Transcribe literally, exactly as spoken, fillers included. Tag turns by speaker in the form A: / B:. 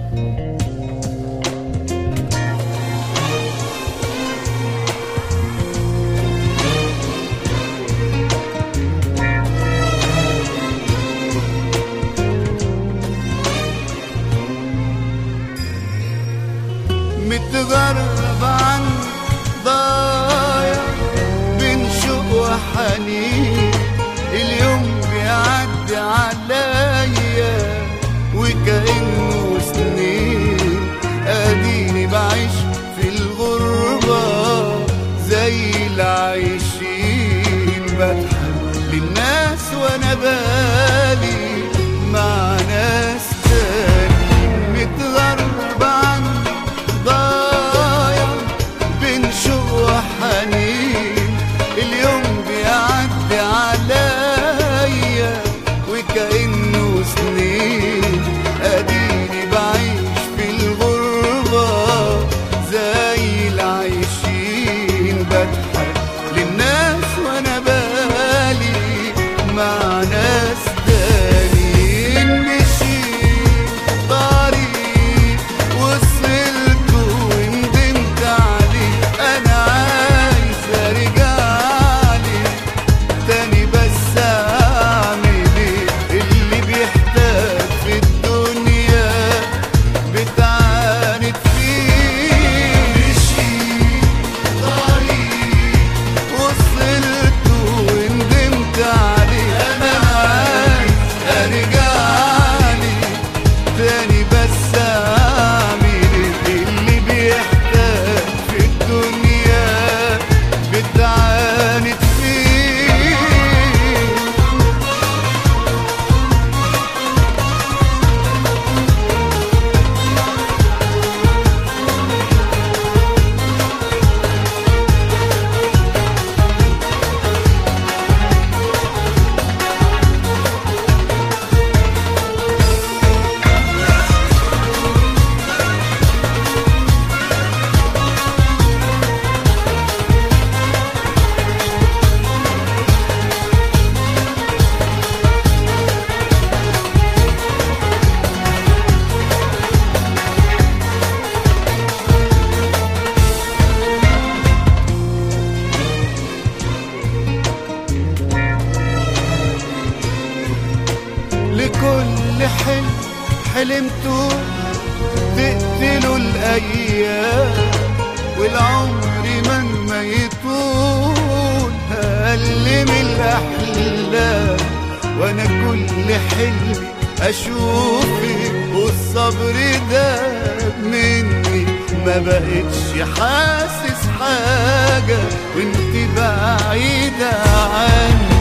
A: متغرب عنك ضايع بين شوق وحنين، اليوم بيعدي عليا وكأنه سنين، اديني بعيش في الغربة زي العايشين، بضحك للناس وانا بالي مع ناس تاني. متغرب عنك ضايع بين شوق وحنين، اليوم بيعدي عليا وكأنه سنين، اديني بعيش في الغربة زي العايشين، بضحك للناس وانا بالي مع ناس تانيين. مشيت طريق وصلت وندمت عليه، انا عايز ارجع لي تاني، بس اعمل ايه؟ اللي بيحتاج في الدنيا بتعاند فيه. مشيت طريق وصلت وندمت عليه، انا عايز ارجع لي تاني، بس اعمل ايه؟ اللي بيحتاج في الدنيا بتعاند فيه. لكل حلم حلمته تقتله الأيام، والعمر مهما يطول أقل من الأحلام، وأنا كل حلمي أشوفك والصبر ده مني، ما بقتش حاسس حاجة وانت بعيدة عني.